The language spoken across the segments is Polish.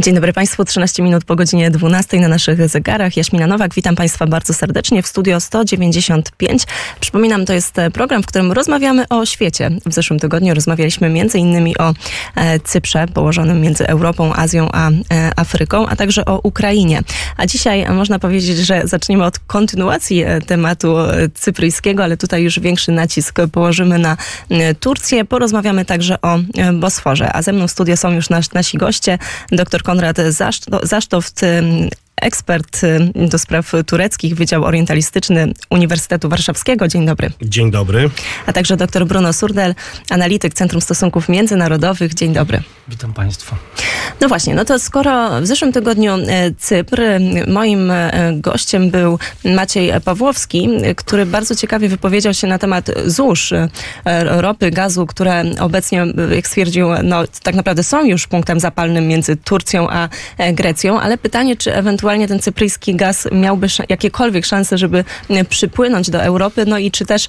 Dzień dobry Państwu, 13 minut po godzinie 12 na naszych zegarach. Jaśmina Nowak, witam Państwa bardzo serdecznie w Studio 195. Przypominam, to jest program, w którym rozmawiamy o świecie. W zeszłym tygodniu rozmawialiśmy m.in. o Cyprze, położonym między Europą, Azją a Afryką, a także o Ukrainie. A dzisiaj można powiedzieć, że zaczniemy od kontynuacji tematu cypryjskiego, ale tutaj już większy nacisk położymy na Turcję. Porozmawiamy także o Bosforze. A ze mną w studiu są już nasi goście. Dr Konrad Zasztoft, ekspert do spraw tureckich, Wydział Orientalistyczny Uniwersytetu Warszawskiego. Dzień dobry. Dzień dobry. A także dr Bruno Surdel, analityk Centrum Stosunków Międzynarodowych. Dzień dobry. Witam Państwa. No właśnie, no to skoro w zeszłym tygodniu Cypr, moim gościem był Maciej Pawłowski, który bardzo ciekawie wypowiedział się na temat złóż ropy, gazu, które obecnie, jak stwierdził, no tak naprawdę są już punktem zapalnym między Turcją a Grecją, ale pytanie, czy ewentualnie ten cypryjski gaz miałby jakiekolwiek szanse, żeby przypłynąć do Europy, no i czy też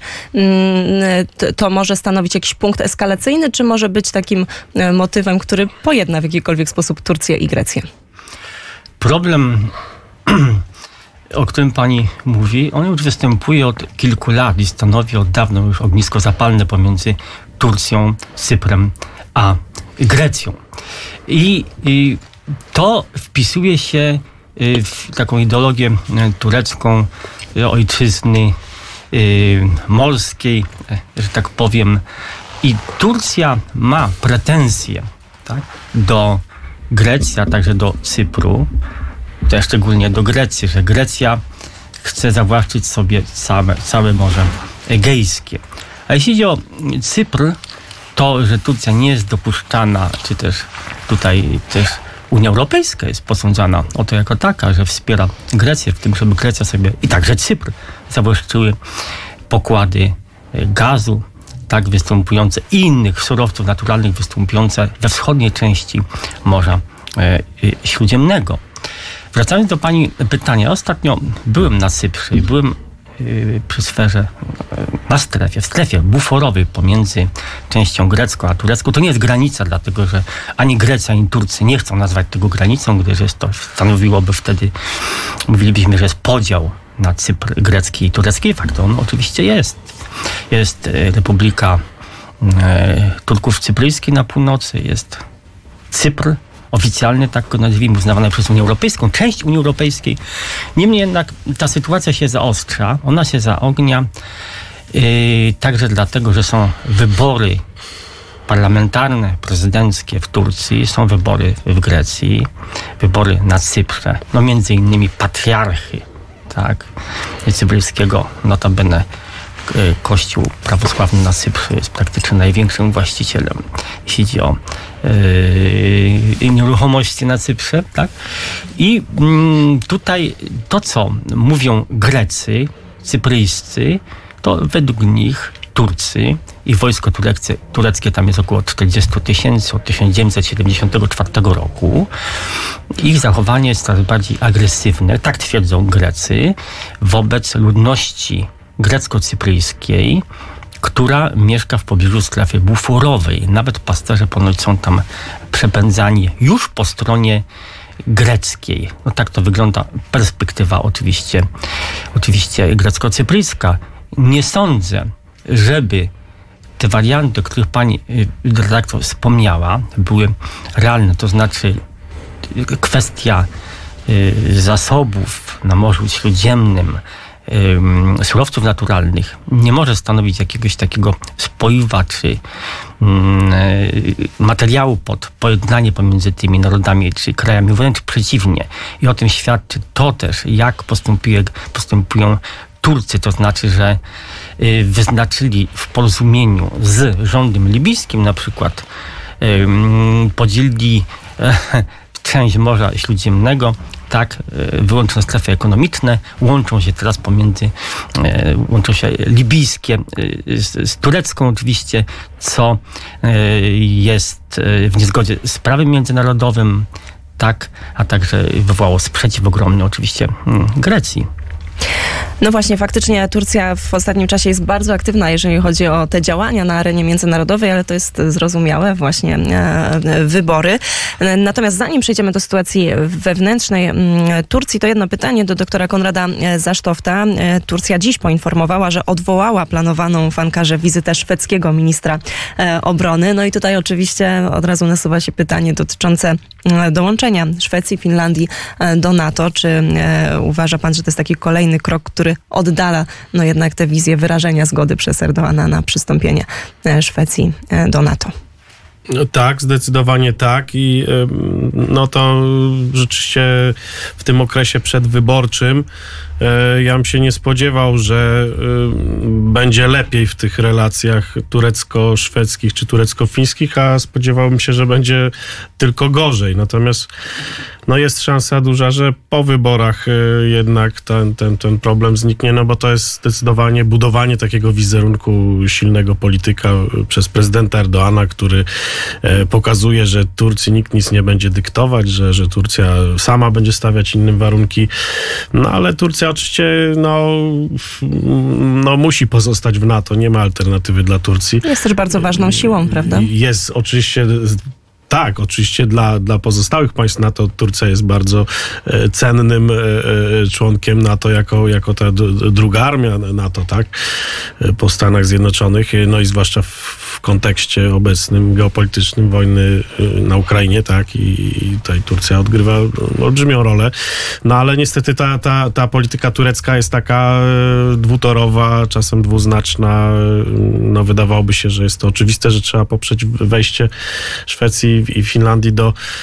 to może stanowić jakiś punkt eskalacyjny, czy może być takim motywem, który pojedna w jakikolwiek sposób Turcję i Grecję? Problem, o którym pani mówi, on już występuje od kilku lat i stanowi od dawna już ognisko zapalne pomiędzy Turcją, Cyprem a Grecją. I to wpisuje się w taką ideologię turecką ojczyzny morskiej, że tak powiem. I Turcja ma pretensje, tak, do Grecji, a także do Cypru, też szczególnie do Grecji, że Grecja chce zawłaszczyć sobie całe Morze Egejskie. A jeśli chodzi o Cypr, to, że Turcja nie jest dopuszczana, czy też tutaj też Unia Europejska jest posądzana o to jako taka, że wspiera Grecję w tym, żeby Grecja sobie i także Cypr zawłaszczyły pokłady gazu, tak, występujące i innych surowców naturalnych występujące we wschodniej części Morza Śródziemnego. Wracając do pani pytania, ostatnio byłem na Cyprze i byłem przy sferze, w strefie buforowej pomiędzy częścią grecką a turecką. To nie jest granica, dlatego że ani Grecja, ani Turcy nie chcą nazwać tego granicą, gdyż jest to stanowiłoby wtedy, mówilibyśmy, że jest podział na Cypr grecki i turecki. Fakt, on oczywiście jest. Jest Republika Turków Cypryjskiej na północy, jest Cypr, oficjalnie tak go nazwijmy, uznawane przez Unię Europejską, część Unii Europejskiej. Niemniej jednak ta sytuacja się zaostrza, ona się zaognia także dlatego, że są wybory parlamentarne, prezydenckie w Turcji, są wybory w Grecji, wybory na Cyprze, no między innymi patriarchy, tak, cypryjskiego, notabene Kościół prawosławny na Cyprze jest praktycznie największym właścicielem, jeśli chodzi o nieruchomości na Cyprze, tak? I tutaj to, co mówią Grecy, cypryjscy, to według nich Turcy i wojsko tureckie tam jest około 40 000 od 1974 roku. Ich zachowanie jest coraz bardziej agresywne, tak twierdzą Grecy, wobec ludności grecko-cypryjskiej, która mieszka w pobliżu strefy buforowej. Nawet pasterze ponoć są tam przepędzani już po stronie greckiej. No tak to wygląda perspektywa oczywiście grecko-cypryjska. Nie sądzę, żeby te warianty, o których pani redaktor wspomniała, były realne. To znaczy kwestia zasobów na Morzu Śródziemnym, surowców naturalnych nie może stanowić jakiegoś takiego spoiwa czy materiału pod pojednanie pomiędzy tymi narodami czy krajami, wręcz przeciwnie. I o tym świadczy to też, jak postępują Turcy, to znaczy, że wyznaczyli w porozumieniu z rządem libijskim na przykład podzielili część Morza Śródziemnego, tak, wyłączone strefy ekonomiczne, łączą się teraz łączą się libijskie z turecką oczywiście, co jest w niezgodzie z prawem międzynarodowym, tak, a także wywołało sprzeciw ogromny oczywiście Grecji. No właśnie, faktycznie Turcja w ostatnim czasie jest bardzo aktywna, jeżeli chodzi o te działania na arenie międzynarodowej, ale to jest zrozumiałe, właśnie wybory. Natomiast zanim przejdziemy do sytuacji wewnętrznej Turcji, to jedno pytanie do doktora Konrada Zasztofta. Turcja dziś poinformowała, że odwołała planowaną w Ankarze wizytę szwedzkiego ministra obrony. No i tutaj oczywiście od razu nasuwa się pytanie dotyczące dołączenia Szwecji, Finlandii do NATO. Czy uważa pan, że to jest taki kolejny krok, który oddala jednak tę wizję wyrażenia zgody przez Erdoğana na przystąpienie Szwecji do NATO? No tak, zdecydowanie tak i to rzeczywiście w tym okresie przedwyborczym ja bym się nie spodziewał, że będzie lepiej w tych relacjach turecko-szwedzkich czy turecko-fińskich, a spodziewałbym się, że będzie tylko gorzej. Natomiast jest szansa duża, że po wyborach jednak ten problem zniknie, bo to jest zdecydowanie budowanie takiego wizerunku silnego polityka przez prezydenta Erdoğana, który pokazuje, że Turcji nikt nic nie będzie dyktować, że Turcja sama będzie stawiać inne warunki. Ale Turcja oczywiście musi pozostać w NATO, nie ma alternatywy dla Turcji. Jest też bardzo ważną siłą, prawda? Jest oczywiście... Tak, oczywiście dla pozostałych państw NATO Turcja jest bardzo cennym członkiem NATO jako ta druga armia NATO, tak, po Stanach Zjednoczonych, i zwłaszcza w kontekście obecnym geopolitycznym wojny na Ukrainie, tak, i tutaj Turcja odgrywa olbrzymią rolę, ale niestety ta polityka turecka jest taka dwutorowa, czasem dwuznaczna, wydawałoby się, że jest to oczywiste, że trzeba poprzeć wejście Szwecji i Finlandii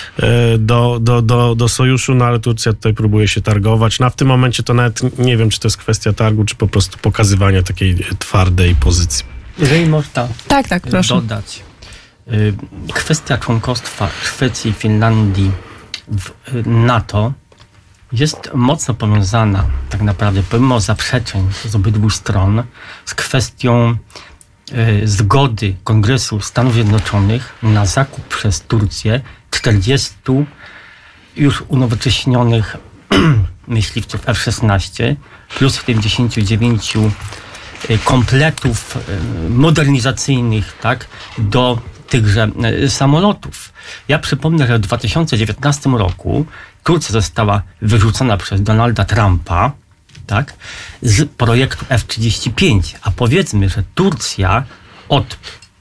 do sojuszu, ale Turcja tutaj próbuje się targować. W tym momencie to nawet nie wiem, czy to jest kwestia targu, czy po prostu pokazywania takiej twardej pozycji. Jeżeli można proszę. dodać, kwestia członkostwa Szwecji i Finlandii w NATO jest mocno powiązana tak naprawdę, pomimo zaprzeczeń z obydwu stron, z kwestią zgody Kongresu Stanów Zjednoczonych na zakup przez Turcję 40 już unowocześnionych myśliwców F-16 plus 79 kompletów modernizacyjnych, tak, do tychże samolotów. Ja przypomnę, że w 2019 roku Turcja została wyrzucona przez Donalda Trumpa, tak, z projektu F-35. A powiedzmy, że Turcja od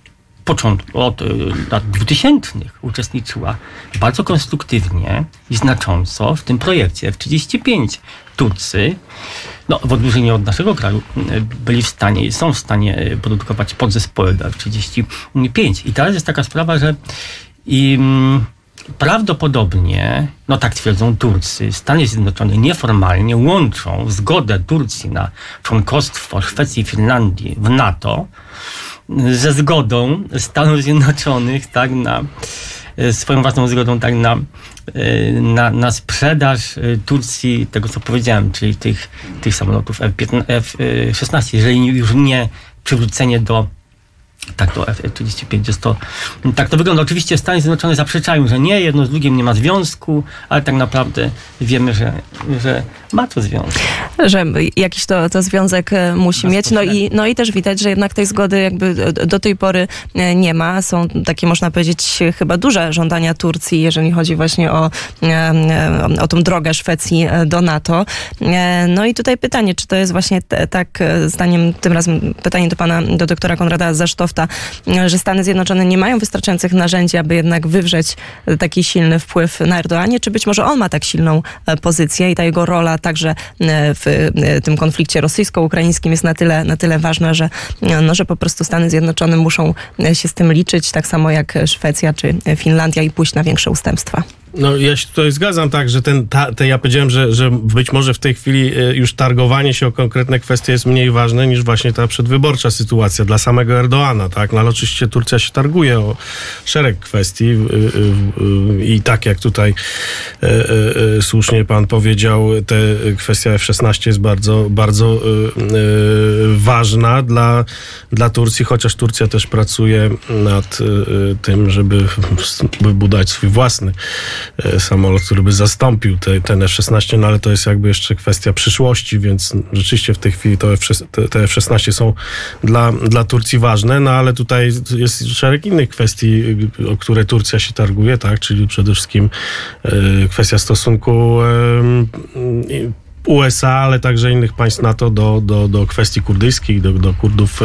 lat 2000 uczestniczyła bardzo konstruktywnie i znacząco w tym projekcie F-35. Turcy, w odróżnieniu od naszego kraju, byli w stanie i są w stanie produkować podzespoły do F-35. I teraz jest taka sprawa, że prawdopodobnie, tak twierdzą Turcy, Stany Zjednoczone nieformalnie łączą zgodę Turcji na członkostwo Szwecji i Finlandii w NATO ze zgodą Stanów Zjednoczonych, tak, na swoją własną zgodą, tak, na sprzedaż Turcji tego, co powiedziałem, czyli tych samolotów F-16, jeżeli już nie przywrócenie do F-35 jest to... Tak to wygląda. Oczywiście Stany Zjednoczone zaprzeczają, że nie, jedno z drugim nie ma związku, ale tak naprawdę wiemy, że ma to związek. Że jakiś to związek musi mieć. I też widać, że jednak tej zgody jakby do tej pory nie ma. Są takie, można powiedzieć, chyba duże żądania Turcji, jeżeli chodzi właśnie o tą drogę Szwecji do NATO. I tutaj pytanie, czy to jest właśnie tak, zdaniem, tym razem pytanie do doktora Konrada Zasztofta, że Stany Zjednoczone nie mają wystarczających narzędzi, aby jednak wywrzeć taki silny wpływ na Erdoğanie, czy być może on ma tak silną pozycję i ta jego rola także w tym konflikcie rosyjsko-ukraińskim jest na tyle ważna, że po prostu Stany Zjednoczone muszą się z tym liczyć, tak samo jak Szwecja czy Finlandia, i pójść na większe ustępstwa. Ja się tutaj zgadzam, tak, że ja powiedziałem, że być może w tej chwili już targowanie się o konkretne kwestie jest mniej ważne niż właśnie ta przedwyborcza sytuacja dla samego Erdoğana, tak, ale oczywiście Turcja się targuje o szereg kwestii i tak jak tutaj słusznie pan powiedział, kwestia F-16 jest bardzo, bardzo ważna dla Turcji, chociaż Turcja też pracuje nad tym, żeby budować swój własny samolot, który by zastąpił ten F-16, no ale to jest jakby jeszcze kwestia przyszłości, więc rzeczywiście w tej chwili te F-16 są dla Turcji ważne, no ale tutaj jest szereg innych kwestii, o które Turcja się targuje, tak, czyli przede wszystkim kwestia stosunku USA, ale także innych państw NATO do kwestii kurdyjskich, do Kurdów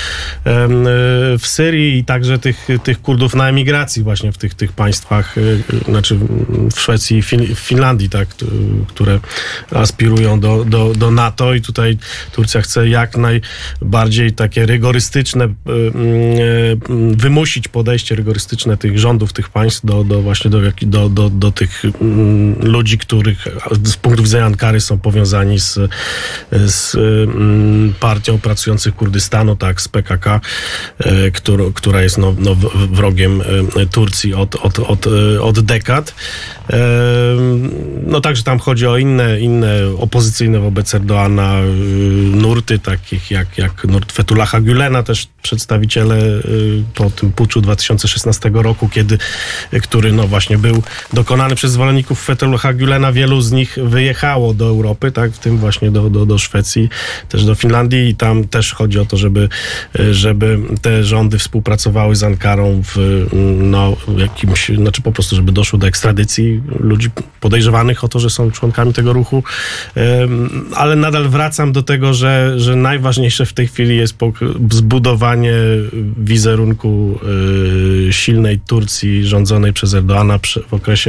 w Syrii i także tych Kurdów na emigracji właśnie w tych państwach, znaczy w Szwecji i w Finlandii, tak, które aspirują do NATO i tutaj Turcja chce jak najbardziej takie rygorystyczne, wymusić podejście rygorystyczne tych rządów, tych państw do tych ludzi, których z punktu widzenia Ankary są powiązani z partią pracujących Kurdystanu, tak, z PKK, która jest wrogiem Turcji od dekad. No także tam chodzi o inne opozycyjne wobec Erdoğana nurty, takich jak nurt Fethullaha Gülena, też przedstawiciele po tym puczu 2016 roku, który właśnie był dokonany przez zwolenników Fethullaha Gülena. Wielu z nich wyjechało do Europy, tak, w tym właśnie do Szwecji, też do Finlandii i tam też chodzi o to, żeby te rządy współpracowały z Ankarą w jakimś, znaczy po prostu, żeby doszło do ekstradycji ludzi podejrzewanych o to, że są członkami tego ruchu, ale nadal wracam do tego, że najważniejsze w tej chwili jest zbudowanie wizerunku silnej Turcji rządzonej przez Erdoğana w okresie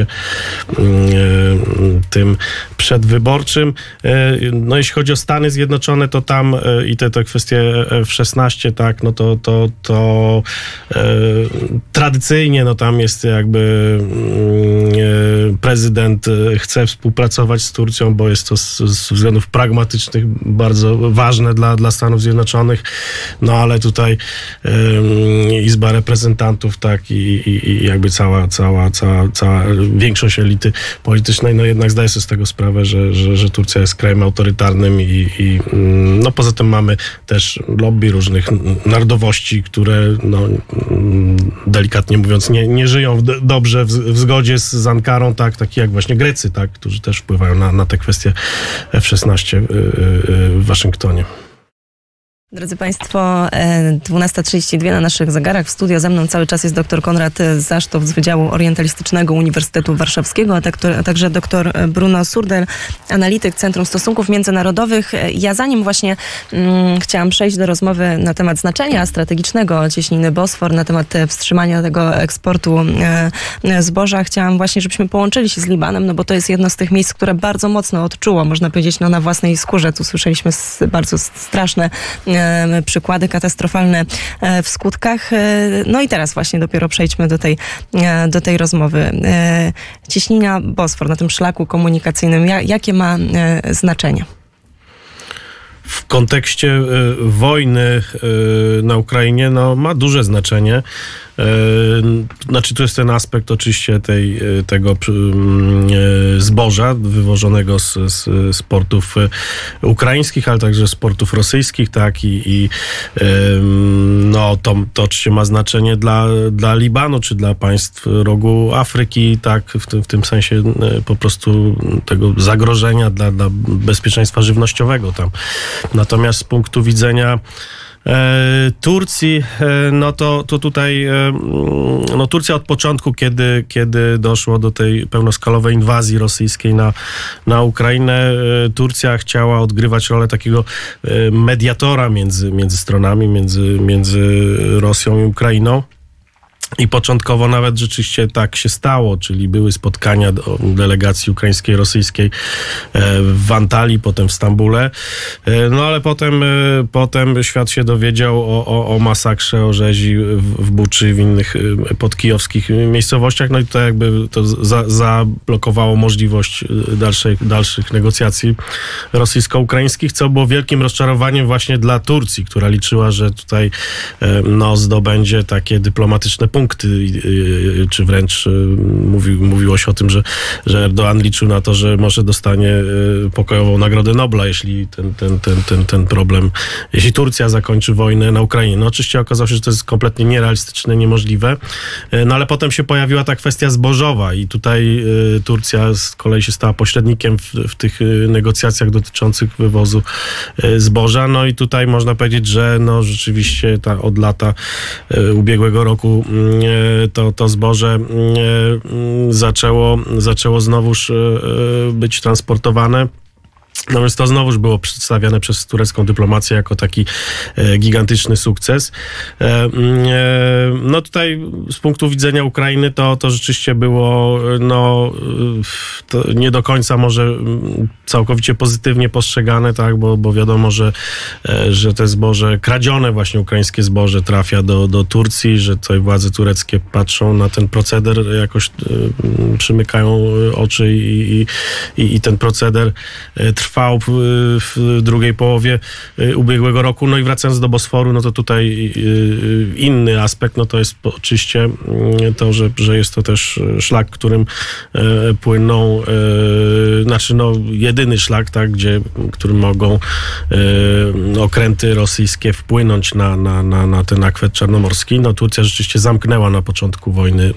tym przedwyborczym. No jeśli chodzi o Stany Zjednoczone, to tam i te kwestie F-16, tak, no to tradycyjnie tam jest jakby prezydent chce współpracować z Turcją, bo jest to z względów pragmatycznych bardzo ważne dla Stanów Zjednoczonych, no ale tutaj Izba Reprezentantów, tak, i jakby cała większość elity politycznej, no jednak zdaje sobie z tego sprawę, że Turcja jest krajem autorytarnym i poza tym mamy też lobby różnych narodowości, które delikatnie mówiąc nie żyją dobrze w zgodzie z Ankarą, tak, takie jak właśnie Grecy, tak, którzy też wpływają na te kwestie F-16 w Waszyngtonie. Drodzy Państwo, 12:32 na naszych zegarach. W studio ze mną cały czas jest dr Konrad Zasztow z Wydziału Orientalistycznego Uniwersytetu Warszawskiego, a także dr Bruno Surdel, analityk Centrum Stosunków Międzynarodowych. Ja zanim właśnie chciałam przejść do rozmowy na temat znaczenia strategicznego cieśniny Bosfor, na temat wstrzymania tego eksportu zboża, chciałam właśnie, żebyśmy połączyli się z Libanem, no bo to jest jedno z tych miejsc, które bardzo mocno odczuło, można powiedzieć, na własnej skórze. Tu słyszeliśmy bardzo straszne przykłady katastrofalne w skutkach. No i teraz właśnie dopiero przejdźmy do tej rozmowy. Cieśnina Bosfor na tym szlaku komunikacyjnym, jakie ma znaczenie? W kontekście wojny na Ukrainie z duże znaczenie. Znaczy tu jest ten aspekt oczywiście tego zboża wywożonego z portów ukraińskich, ale także z portów rosyjskich, tak, to oczywiście ma znaczenie dla Libanu, czy dla państw rogu Afryki, tak, w tym sensie po prostu tego zagrożenia dla bezpieczeństwa żywnościowego tam. Natomiast z punktu widzenia Turcji, to tutaj Turcja od początku, kiedy doszło do tej pełnoskalowej inwazji rosyjskiej na Ukrainę, Turcja chciała odgrywać rolę takiego mediatora między stronami, między Rosją i Ukrainą. I początkowo nawet rzeczywiście tak się stało, czyli były spotkania delegacji ukraińskiej, rosyjskiej w Antalii, potem w Stambule. Ale potem świat się dowiedział o masakrze, o rzezi w Buczy, w innych podkijowskich miejscowościach. No i to jakby to zablokowało możliwość dalszych negocjacji rosyjsko-ukraińskich, co było wielkim rozczarowaniem właśnie dla Turcji, która liczyła, że tutaj zdobędzie takie dyplomatyczne punkty, czy wręcz mówiło się o tym, że Erdoğan liczył na to, że może dostanie pokojową Nagrodę Nobla, jeśli ten problem, jeśli Turcja zakończy wojnę na Ukrainie. No oczywiście okazało się, że to jest kompletnie nierealistyczne, niemożliwe, no ale potem się pojawiła ta kwestia zbożowa i tutaj Turcja z kolei się stała pośrednikiem w tych negocjacjach dotyczących wywozu zboża, no i tutaj można powiedzieć, że no rzeczywiście od lata ubiegłego roku to zboże zaczęło znowuż być transportowane. Natomiast to znowuż było przedstawiane przez turecką dyplomację jako taki gigantyczny sukces. No tutaj z punktu widzenia Ukrainy to rzeczywiście było to nie do końca może całkowicie pozytywnie postrzegane, tak, bo wiadomo, że te zboże, kradzione właśnie ukraińskie zboże trafia do Turcji, że tutaj władze tureckie patrzą na ten proceder, jakoś przymykają oczy i ten proceder trwał w drugiej połowie ubiegłego roku. No i wracając do Bosforu, no to tutaj inny aspekt, no to jest oczywiście to, że jest to też szlak, którym płyną, jedyny szlak, tak, którym mogą okręty rosyjskie wpłynąć na ten akwet czarnomorski. No Turcja rzeczywiście zamknęła na początku wojny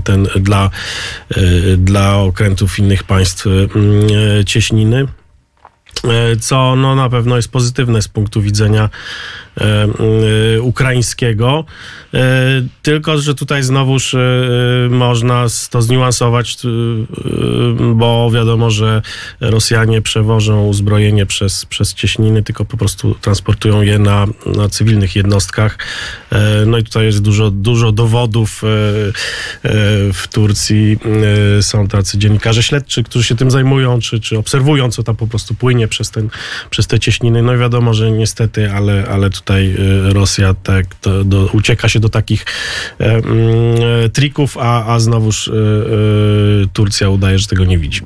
dla okrętów innych państw cieśniny, co no na pewno jest pozytywne z punktu widzenia ukraińskiego. Tylko że tutaj znowuż można to zniuansować, bo wiadomo, że Rosjanie przewożą uzbrojenie przez cieśniny, tylko po prostu transportują je na cywilnych jednostkach. No i tutaj jest dużo dowodów. W Turcji są tacy dziennikarze śledczy, którzy się tym zajmują, czy obserwują, co tam po prostu płynie przez te cieśniny. No i wiadomo, że niestety, ale tutaj Rosja ucieka się do takich trików, a znowuż Turcja udaje, że tego nie widzi.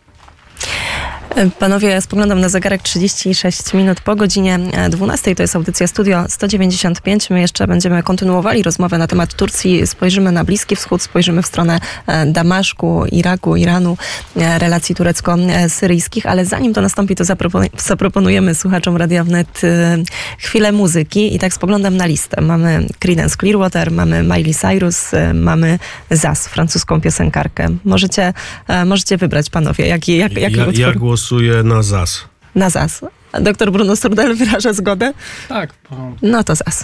Panowie, spoglądam na zegarek, 36 minut po godzinie 12. To jest audycja Studio 195. My jeszcze będziemy kontynuowali rozmowę na temat Turcji. Spojrzymy na Bliski Wschód, spojrzymy w stronę Damaszku, Iraku, Iranu, relacji turecko-syryjskich. Ale zanim to nastąpi, to zaproponujemy słuchaczom Radia Wnet chwilę muzyki. I tak spoglądam na listę. Mamy Creedence Clearwater, mamy Miley Cyrus, mamy Zaz, francuską piosenkarkę. Możecie wybrać, panowie, jaki utwór? Ja głosuję na Zaz. Na Zaz. A doktor Bruno Surdel wyraża zgodę? Tak. No to Zaz.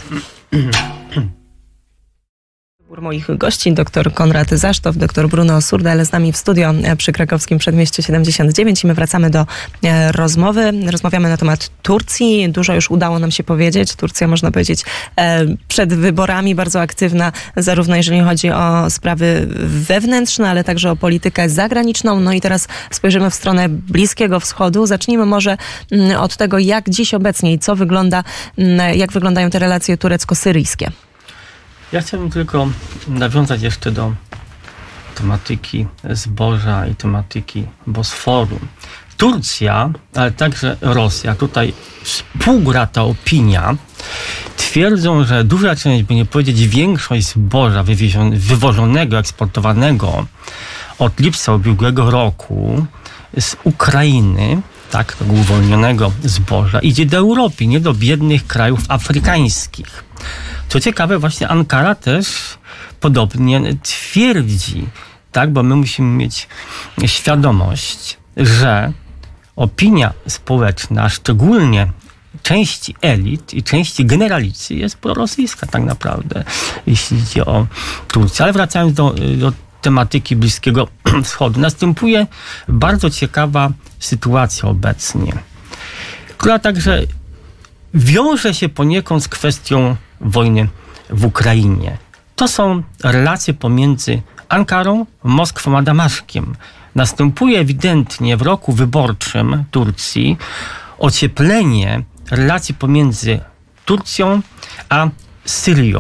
Moich gości, dr Konrad Zasztow, dr Bruno Surdel z nami w studio przy krakowskim Przedmieściu 79 i my wracamy do rozmowy. Rozmawiamy na temat Turcji. Dużo już udało nam się powiedzieć. Turcja, można powiedzieć, przed wyborami bardzo aktywna, zarówno jeżeli chodzi o sprawy wewnętrzne, ale także o politykę zagraniczną. No i teraz spojrzymy w stronę Bliskiego Wschodu. Zacznijmy może od tego, jak dziś obecnie i jak wyglądają te relacje turecko-syryjskie. Ja chciałbym tylko nawiązać jeszcze do tematyki zboża i tematyki Bosforu. Turcja, ale także Rosja, tutaj współgra ta opinia, twierdzą, że duża część, by nie powiedzieć większość zboża wywożonego, eksportowanego od lipca ubiegłego roku z Ukrainy, tak, tego uwolnionego zboża, idzie do Europy, nie do biednych krajów afrykańskich. Co ciekawe, właśnie Ankara też podobnie twierdzi, tak, bo my musimy mieć świadomość, że opinia społeczna, szczególnie części elit i części generalicji jest prorosyjska tak naprawdę, jeśli idzie o Turcję. Ale wracając do tematyki Bliskiego Wschodu, następuje bardzo ciekawa sytuacja obecnie, która także wiąże się poniekąd z kwestią wojny w Ukrainie. To są relacje pomiędzy Ankarą, Moskwą a Damaszkiem. Następuje ewidentnie w roku wyborczym Turcji ocieplenie relacji pomiędzy Turcją a Syrią.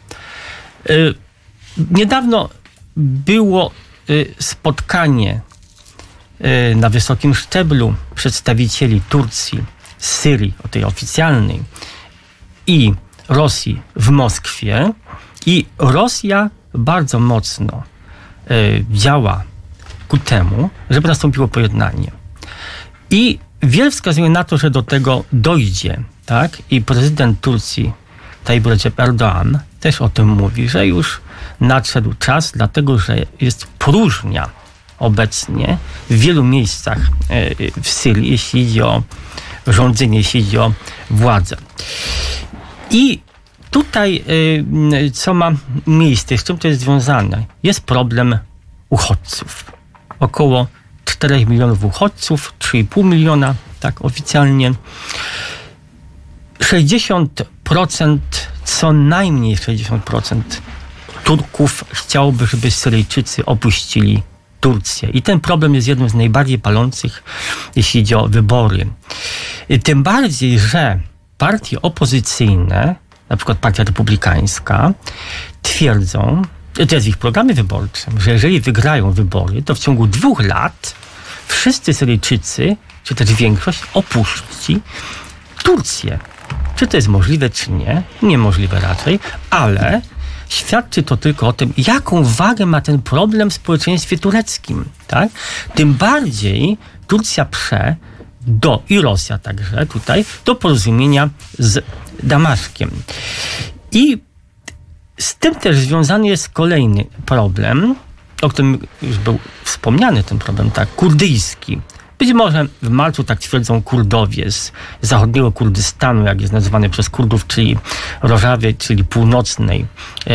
Niedawno było spotkanie na wysokim szczeblu przedstawicieli Turcji, Syrii, o tej oficjalnej, i Rosji w Moskwie, i Rosja bardzo mocno działa ku temu, żeby nastąpiło pojednanie. I wiele wskazuje na to, że do tego dojdzie, tak? I prezydent Turcji Tayyip Recep Erdoğan też o tym mówi, że już nadszedł czas, dlatego że jest próżnia obecnie w wielu miejscach w Syrii, jeśli chodzi o rządzenie, jeśli chodzi o władzę. I tutaj, co ma miejsce, z czym to jest związane? Jest problem uchodźców. Około 4 milionów uchodźców, 3,5 miliona, tak oficjalnie. 60%, co najmniej 60% Turków chciałoby, żeby Syryjczycy opuścili Turcję. I ten problem jest jednym z najbardziej palących, jeśli chodzi o wybory. Tym bardziej, że partie opozycyjne, na przykład Partia Republikańska, twierdzą, to jest w ich programie wyborczym, że jeżeli wygrają wybory, to w ciągu 2 lat wszyscy Syryjczycy, czy też większość, opuści Turcję. Czy to jest możliwe, czy nie? Niemożliwe raczej, ale świadczy to tylko o tym, jaką wagę ma ten problem w społeczeństwie tureckim. Tak? Tym bardziej Turcja i Rosja także tutaj, do porozumienia z Damaszkiem. I z tym też związany jest kolejny problem, o którym już był wspomniany ten problem, tak, kurdyjski. Być może w marcu, tak twierdzą Kurdowie z zachodniego Kurdystanu, jak jest nazywany przez Kurdów, czyli Rożawy, czyli północnej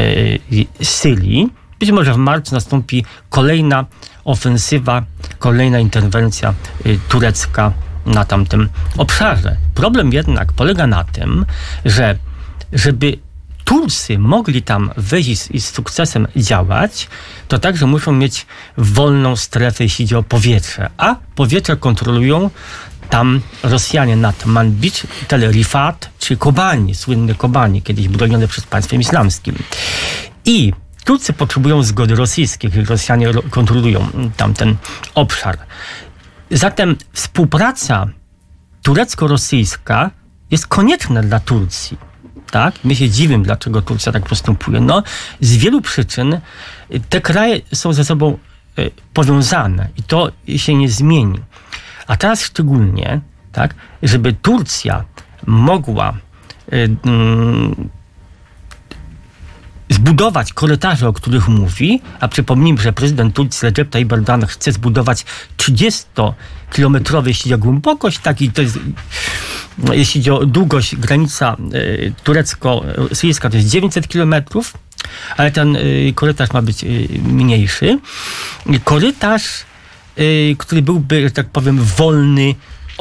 Syrii. Być może w marcu nastąpi kolejna ofensywa, kolejna interwencja turecka na tamtym obszarze. Problem jednak polega na tym, że żeby Turcy mogli tam wejść i z sukcesem działać, to także muszą mieć wolną strefę, jeśli chodzi o powietrze. A powietrze kontrolują tam Rosjanie nad Manbij, Tel Rifat czy Kobani, słynne Kobani, kiedyś bronione przez państwem islamskim. I Turcy potrzebują zgody rosyjskiej, kiedy Rosjanie kontrolują tamten obszar. Zatem współpraca turecko-rosyjska jest konieczna dla Turcji. Tak? My się dziwimy, dlaczego Turcja tak postępuje. No, z wielu przyczyn te kraje są ze sobą powiązane i to się nie zmieni. A teraz szczególnie, tak, żeby Turcja mogła zbudować korytarze, o których mówi, a przypomnijmy, że prezydent Turcji Recep Tayyip Erdoğan chce zbudować 30-kilometrowy, jeśli chodzi o głębokość, tak, i to jest, jeśli chodzi o długość, granica turecko-syryjska to jest 900 kilometrów, ale ten korytarz ma być mniejszy. Korytarz, który byłby, że tak powiem, wolny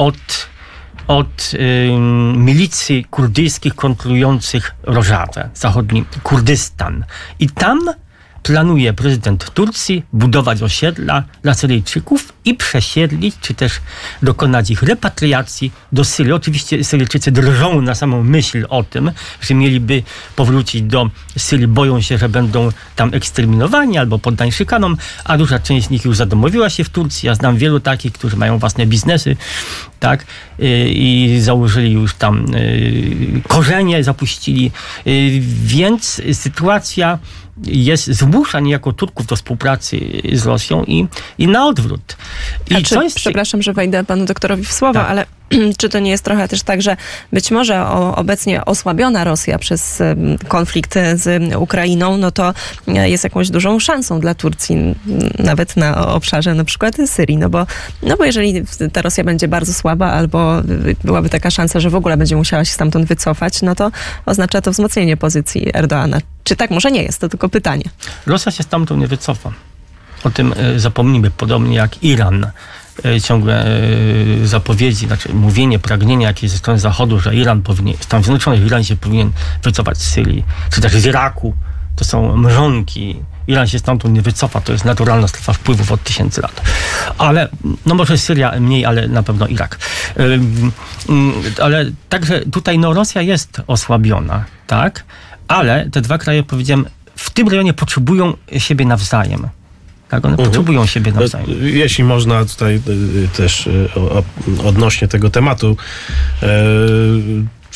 od milicji kurdyjskich kontrolujących Rożawę, zachodni Kurdystan. I tam planuje prezydent Turcji budować osiedla dla Syryjczyków i przesiedlić, czy też dokonać ich repatriacji do Syrii. Oczywiście Syryjczycy drżą na samą myśl o tym, że mieliby powrócić do Syrii, boją się, że będą tam eksterminowani albo poddani szykanom, a duża część z nich już zadomowiła się w Turcji. Ja znam wielu takich, którzy mają własne biznesy, tak, i założyli już tam korzenie, zapuścili, więc sytuacja zmusza niejako Turków do współpracy z Rosją i na odwrót. Przepraszam, że wejdę panu doktorowi w słowo, tak. Ale czy to nie jest trochę też tak, że być może obecnie osłabiona Rosja przez konflikt z Ukrainą, no to jest jakąś dużą szansą dla Turcji, nawet na obszarze na przykład Syrii, no bo jeżeli ta Rosja będzie bardzo słaba, albo byłaby taka szansa, że w ogóle będzie musiała się stamtąd wycofać, no to oznacza to wzmocnienie pozycji Erdoğana. Czy tak? Może nie jest, to tylko pytanie. Rosja się stamtąd nie wycofa. O tym zapomnimy, podobnie jak Iran. Ciągłe zapowiedzi, znaczy mówienie, pragnienie jakieś ze strony Zachodu, że Stanów Zjednoczonych Iran się powinien wycofać z Syrii, czy też z Iraku. To są mrzonki. Iran się stamtąd nie wycofa, to jest naturalna strefa wpływów od 1000 lat. Ale, no może Syria mniej, ale na pewno Irak. Ale także tutaj Rosja jest osłabiona, tak? Ale te dwa kraje, powiedziałem, w tym rejonie potrzebują siebie nawzajem. Tak, one potrzebują siebie nawzajem. Jeśli można tutaj też odnośnie tego tematu,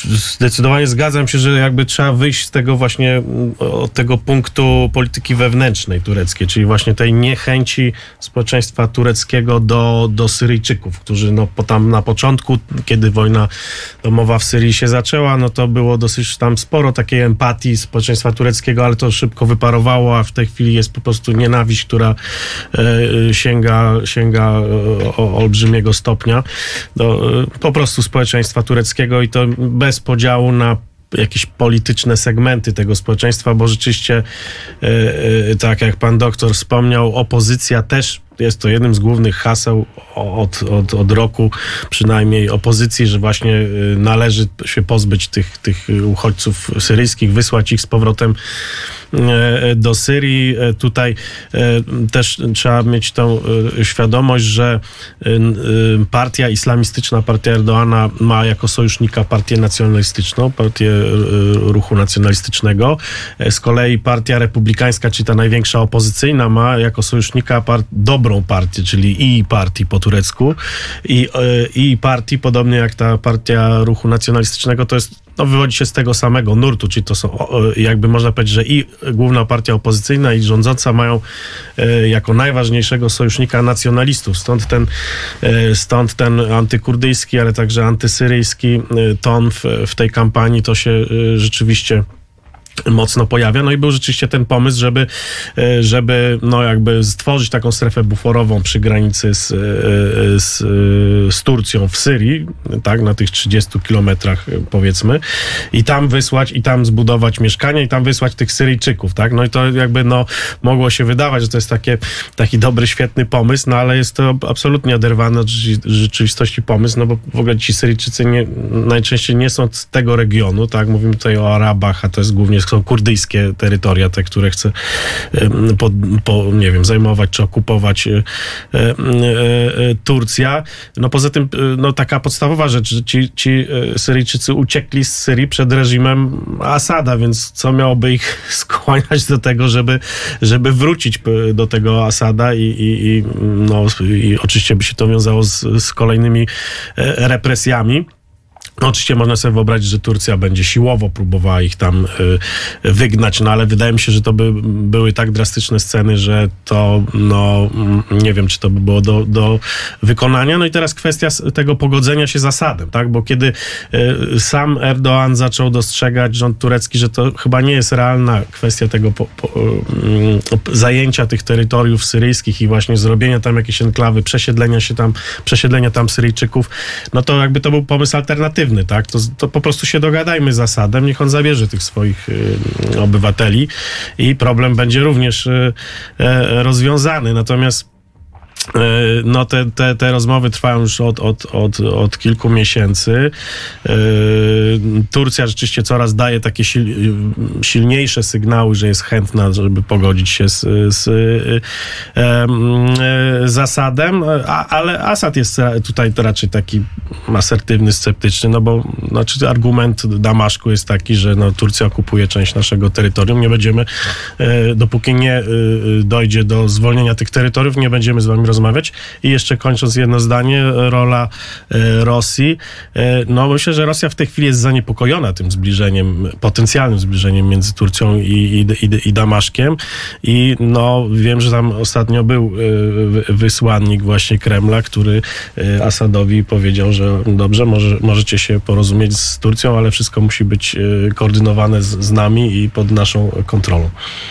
zdecydowanie zgadzam się, że jakby trzeba wyjść z tego właśnie, od tego punktu polityki wewnętrznej tureckiej, czyli właśnie tej niechęci społeczeństwa tureckiego do Syryjczyków, którzy tam na początku, kiedy wojna domowa w Syrii się zaczęła, no to było dosyć tam sporo takiej empatii społeczeństwa tureckiego, ale to szybko wyparowało, a w tej chwili jest po prostu nienawiść, która sięga olbrzymiego stopnia do po prostu społeczeństwa tureckiego i to bez podziału na jakieś polityczne segmenty tego społeczeństwa, bo rzeczywiście, tak jak pan doktor wspomniał, opozycja też jest to jednym z głównych haseł od roku przynajmniej opozycji, że właśnie należy się pozbyć tych uchodźców syryjskich, wysłać ich z powrotem do Syrii. Tutaj też trzeba mieć tą świadomość, że partia islamistyczna, partia Erdoana ma jako sojusznika partię nacjonalistyczną, partię ruchu nacjonalistycznego. Z kolei partia republikańska, czyli ta największa opozycyjna, ma jako sojusznika dobrą partię, czyli i partii po turecku. I partii, podobnie jak ta partia ruchu nacjonalistycznego, to jest wywodzi się z tego samego nurtu, czyli to są, jakby można powiedzieć, że i główna partia opozycyjna, i rządząca mają jako najważniejszego sojusznika nacjonalistów. Stąd ten antykurdyjski, ale także antysyryjski ton w tej kampanii to się rzeczywiście mocno pojawia. No i był rzeczywiście ten pomysł, żeby jakby stworzyć taką strefę buforową przy granicy z Turcją w Syrii, tak, na tych 30 kilometrach powiedzmy, i tam wysłać, i tam zbudować mieszkania, i tam wysłać tych Syryjczyków, tak. No i to jakby mogło się wydawać, że to jest taki dobry, świetny pomysł, no ale jest to absolutnie oderwany od rzeczywistości pomysł, no bo w ogóle ci Syryjczycy najczęściej nie są z tego regionu, tak. Mówimy tutaj o Arabach, a to jest głównie są kurdyjskie terytoria, te, które chce zajmować czy okupować Turcja. No poza tym, taka podstawowa rzecz, że ci Syryjczycy uciekli z Syrii przed reżimem Asada, więc co miałoby ich skłaniać do tego, żeby wrócić do tego Asada i oczywiście by się to wiązało z kolejnymi represjami. No, oczywiście można sobie wyobrazić, że Turcja będzie siłowo próbowała ich tam wygnać, no ale wydaje mi się, że to były tak drastyczne sceny, że to, nie wiem, czy to by było do wykonania. No i teraz kwestia tego pogodzenia się z Asadem, tak? Bo kiedy sam Erdoğan zaczął dostrzegać rząd turecki, że to chyba nie jest realna kwestia tego zajęcia tych terytoriów syryjskich i właśnie zrobienia tam jakiejś enklawy, przesiedlenia tam Syryjczyków, no to jakby to był pomysł alternatywny, tak? To po prostu się dogadajmy z Asadem, niech on zabierze tych swoich obywateli i problem będzie również rozwiązany. Natomiast te rozmowy trwają już od kilku miesięcy. Turcja rzeczywiście coraz daje takie silniejsze sygnały, że jest chętna, żeby pogodzić się z Asadem, ale Asad jest tutaj raczej taki asertywny, sceptyczny, no bo argument Damaszku jest taki, że Turcja okupuje część naszego terytorium, nie będziemy, dopóki nie dojdzie do zwolnienia tych terytoriów, nie będziemy z wami rozmawiać. I jeszcze kończąc jedno zdanie, rola Rosji. Myślę, że Rosja w tej chwili jest zaniepokojona tym potencjalnym zbliżeniem między Turcją i Damaszkiem. I wiem, że tam ostatnio był wysłannik właśnie Kremla, który Asadowi powiedział, że dobrze, możecie się porozumieć z Turcją, ale wszystko musi być koordynowane z nami i pod naszą kontrolą.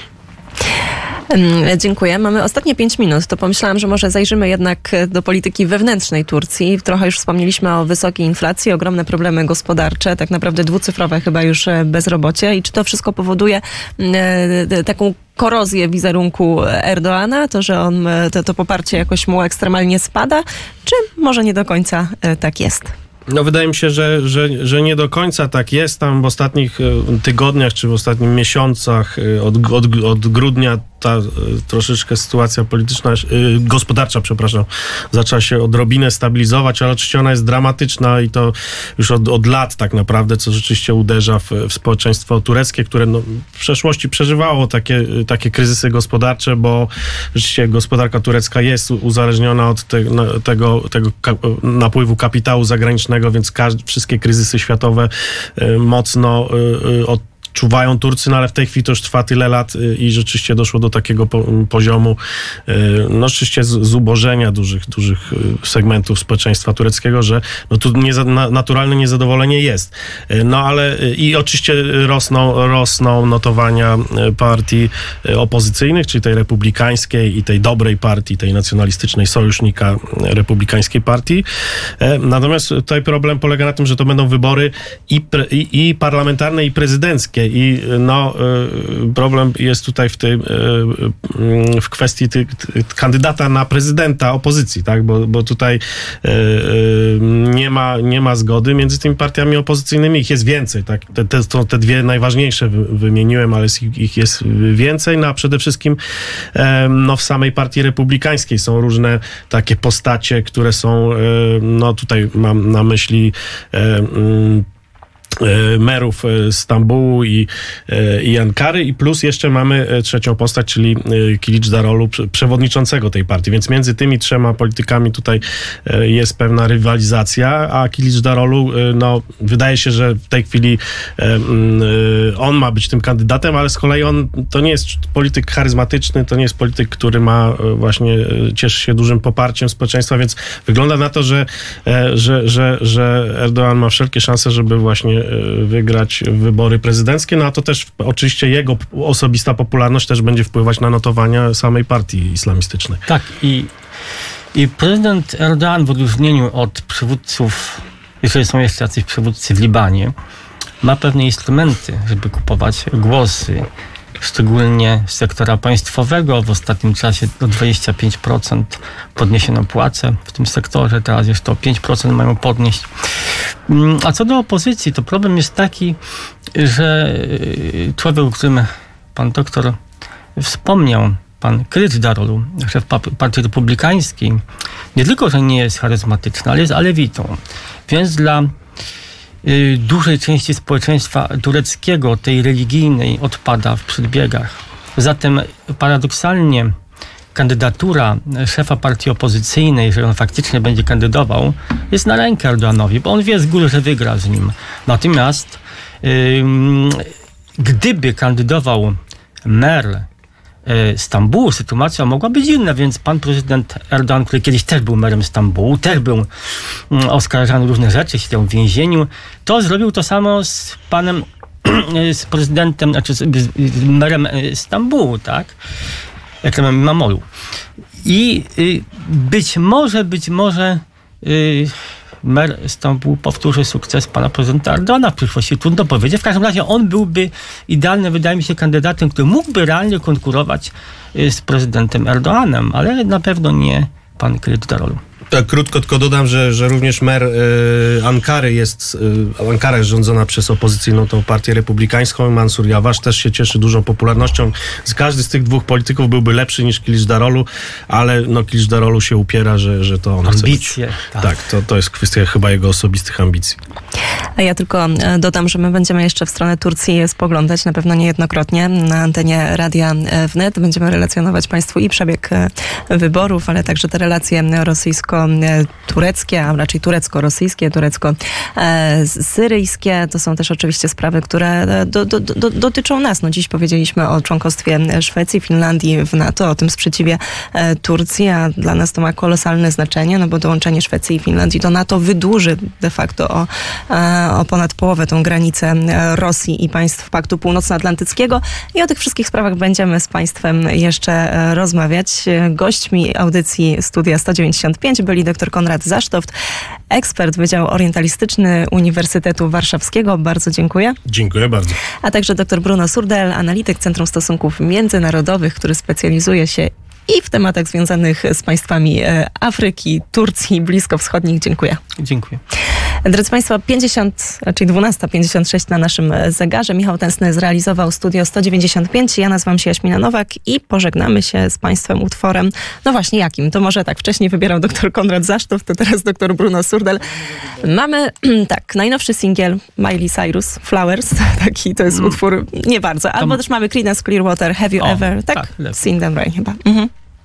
Dziękuję. Mamy ostatnie 5 minut. To pomyślałam, że może zajrzymy jednak do polityki wewnętrznej Turcji. Trochę już wspomnieliśmy o wysokiej inflacji, ogromne problemy gospodarcze, tak naprawdę dwucyfrowe chyba już bezrobocie. I czy to wszystko powoduje taką korozję wizerunku Erdoğana, to, że on to poparcie jakoś mu ekstremalnie spada, czy może nie do końca tak jest? Wydaje mi się, że nie do końca tak jest. Tam w ostatnich tygodniach, czy w ostatnich miesiącach, od grudnia ta troszeczkę sytuacja polityczna, gospodarcza, zaczęła się odrobinę stabilizować, ale oczywiście ona jest dramatyczna i to już od lat tak naprawdę, co rzeczywiście uderza w społeczeństwo tureckie, które w przeszłości przeżywało takie kryzysy gospodarcze, bo rzeczywiście gospodarka turecka jest uzależniona od tego napływu kapitału zagranicznego, więc wszystkie kryzysy światowe mocno odczuwają Turcy, no ale w tej chwili to już trwa tyle lat i rzeczywiście doszło do takiego poziomu, no rzeczywiście zubożenia dużych segmentów społeczeństwa tureckiego, że no tu naturalne niezadowolenie jest. No ale i oczywiście rosną notowania partii opozycyjnych, czyli tej republikańskiej i tej dobrej partii, tej nacjonalistycznej sojusznika republikańskiej partii. Natomiast tutaj problem polega na tym, że to będą wybory i parlamentarne, i prezydenckie. I problem jest tutaj w kwestii kandydata na prezydenta opozycji, tak? Bo tutaj nie ma zgody między tymi partiami opozycyjnymi. Ich jest więcej, tak? Te dwie najważniejsze wymieniłem, ale ich jest więcej. No a przede wszystkim w samej partii republikańskiej są różne takie postacie, które są, tutaj mam na myśli merów Stambułu i Ankary i plus jeszcze mamy trzecią postać, czyli Kilicdaroglu, przewodniczącego tej partii. Więc między tymi trzema politykami tutaj jest pewna rywalizacja, a Kilicdaroglu, wydaje się, że w tej chwili on ma być tym kandydatem, ale z kolei on to nie jest polityk charyzmatyczny, to nie jest polityk, który ma właśnie, cieszy się dużym poparciem społeczeństwa, więc wygląda na to, że Erdoğan ma wszelkie szanse, żeby właśnie wygrać wybory prezydenckie, no a to też oczywiście jego osobista popularność też będzie wpływać na notowania samej partii islamistycznej. Tak, i prezydent Erdoğan w odróżnieniu od przywódców, jeżeli są jeszcze jacyś przywódcy w Libanie, ma pewne instrumenty, żeby kupować głosy, szczególnie z sektora państwowego. W ostatnim czasie o 25% podniesiono płace w tym sektorze, teraz jeszcze o 5% mają podnieść. A co do opozycji, to problem jest taki, że człowiek, o którym pan doktor wspomniał, pan Kilicdaroglu, szef Partii Republikańskiej, nie tylko, że nie jest charyzmatyczny, ale jest alewitą. Więc dla dużej części społeczeństwa tureckiego, tej religijnej, odpada w przedbiegach. Zatem paradoksalnie kandydatura szefa partii opozycyjnej, jeżeli on faktycznie będzie kandydował, jest na rękę Erdoğanowi, bo on wie z góry, że wygra z nim. Natomiast gdyby kandydował mer Stambułu, sytuacja mogła być inna, więc pan prezydent Erdoğan, który kiedyś też był merem Stambułu, też był oskarżany o różne rzeczy, siedział w więzieniu, to zrobił to samo z panem, z prezydentem, znaczy z merem Stambułu, tak? Ekremem İmamoğlu. I być może mer Stambułu powtórzy sukces pana prezydenta Erdoğana w przyszłości. Trudno powiedzieć. W każdym razie on byłby idealnym, wydaje mi się, kandydatem, który mógłby realnie konkurować z prezydentem Erdoğanem, ale na pewno nie pan Kilicdaroglu. Tak, krótko tylko dodam, że również mer Ankary jest rządzona przez opozycyjną tą partię republikańską. Mansur Yavaş też się cieszy dużą popularnością. Każdy z tych dwóch polityków byłby lepszy niż Kilicdaroglu, ale Kilicdaroglu się upiera, że to on ambicje, chce być. Tak, to jest kwestia chyba jego osobistych ambicji. A ja tylko dodam, że my będziemy jeszcze w stronę Turcji spoglądać, na pewno niejednokrotnie na antenie Radia Wnet. Będziemy relacjonować państwu i przebieg wyborów, ale także te relacje rosyjsko-tureckie, a raczej turecko-rosyjskie, turecko-syryjskie. To są też oczywiście sprawy, które dotyczą nas. Dziś powiedzieliśmy o członkostwie Szwecji, Finlandii w NATO, o tym sprzeciwie Turcji, a dla nas to ma kolosalne znaczenie, bo dołączenie Szwecji i Finlandii do NATO wydłuży de facto o ponad połowę tą granicę Rosji i państw Paktu Północnoatlantyckiego i o tych wszystkich sprawach będziemy z państwem jeszcze rozmawiać. Gośćmi audycji Studia 195 byli dr Konrad Zasztoft, ekspert Wydziału Orientalistyczny Uniwersytetu Warszawskiego. Bardzo dziękuję. Dziękuję bardzo. A także dr Bruno Surdel, analityk Centrum Stosunków Międzynarodowych, który specjalizuje się i w tematach związanych z państwami Afryki, Turcji, bliskowschodnich. Dziękuję. Dziękuję. Drodzy Państwo, 12:56 na naszym zegarze. Michał Tęsny zrealizował Studio 195. Ja nazywam się Jaśmina Nowak i pożegnamy się z Państwem utworem. No właśnie, jakim? To może tak, wcześniej wybierał dr Konrad Zasztow, to teraz dr Bruno Surdel. Mamy, tak, najnowszy singiel Miley Cyrus, Flowers. Taki to jest utwór, nie bardzo. Albo też mamy Creedence Clearwater, Have You Ever, tak? Sing Them Rain chyba.